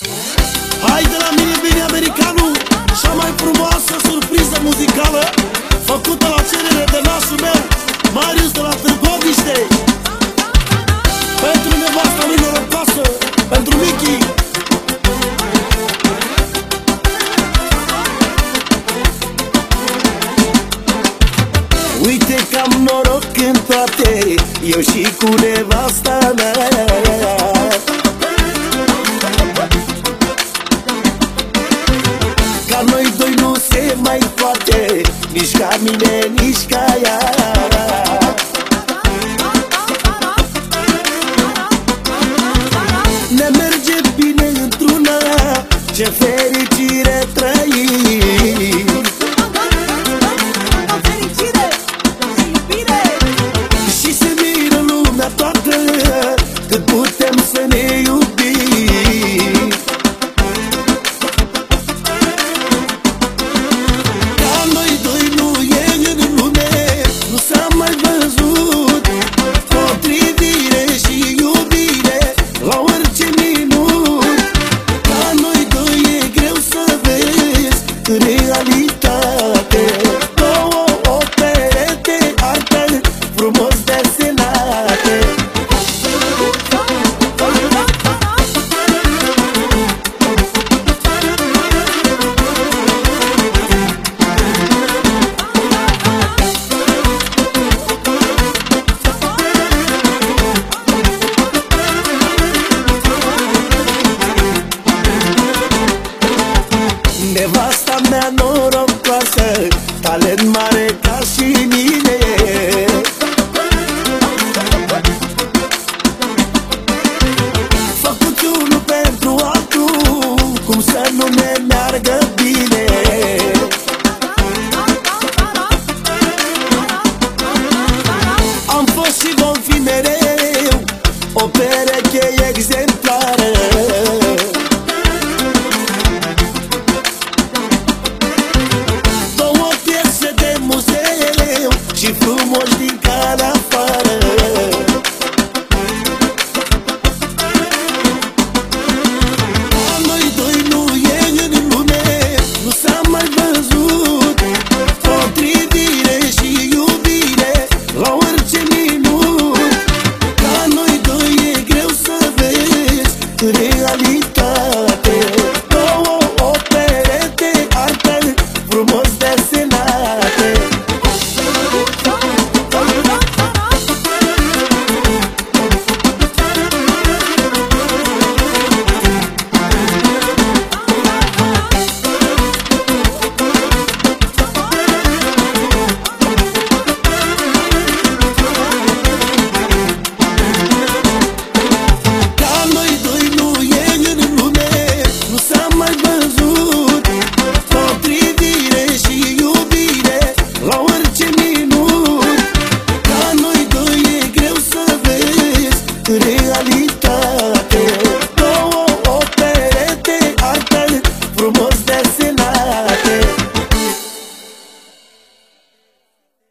Hai de la mine vine americanul, cea mai frumoasă surpriză muzicală, făcută la cerere de nașul meu, Marius de la Târgoviște. Pentru nevasta lui norocoasă, pentru Michi. Uite că am noroc în toate, eu și cu nevasta mea. Ca noi doi nu se mai poate, nici ca mine, nici ca ea. Ne merge bine într-una, ce fericire trăim. Și se miră lumea toată cât putem să ne iubim. Ca noi doi nu e în lume, nu s-a mai văzut potrivire și iubire la orice minut. Ca noi doi e greu să vezi realitate, două o perete artă frumos desenate. Nevasta mea norocoasă, talent mare ca și mine. Făcuți unul pentru altul, cum să nu ne meargă bine. Am fost și vom fi mereu o pereche exemplară. Și frumoși din care afară. Ca noi doi nu e în lume, nu s-a mai văzut potrivire și iubire la orice minut. Ca noi doi e greu să vezi realitate, două o perete artă frumos desenate. Realitate.